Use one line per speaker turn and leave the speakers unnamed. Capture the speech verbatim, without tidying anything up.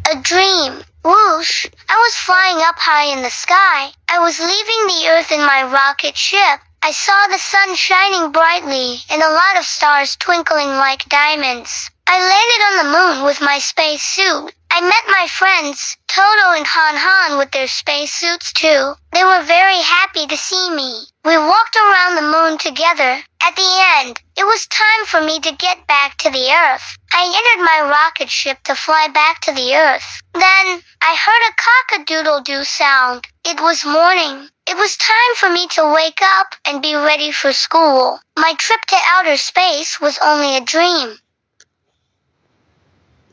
A dream. Whoosh! I was flying up high in the sky. I was leaving the Earth in my rocket ship. I saw the sun shining brightly and a lot of stars twinkling like diamonds. I landed on the moon with my space suit. I met my friends, Toto and Han Han with their space suits too. They were very happy to see me. We walked around the moon together. At the end, it was time for me to get back to the Earth. I entered my rocket ship to fly back to the Earth. Then, I heard a cock-a-doodle-doo sound. It was morning. It was time for me to wake up and be ready for school. My trip to outer space was only a dream.